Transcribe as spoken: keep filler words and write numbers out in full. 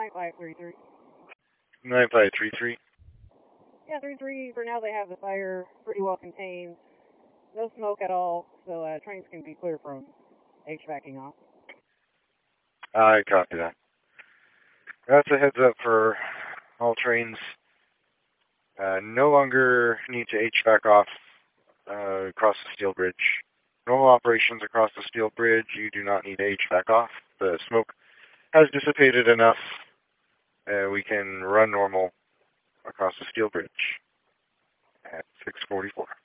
nine five three three. nine five three three. Yeah, three three, for now they have the fire pretty well contained. No smoke at all, so uh, trains can be clear from HVACing off. I copy that. That's a heads up for all trains. Uh, no longer need to H V A C off uh, across the steel bridge. Normal operations across the steel bridge, you do not need to H V A C off. The smoke has dissipated enough. Uh, we can run normal across the steel bridge at six forty-four.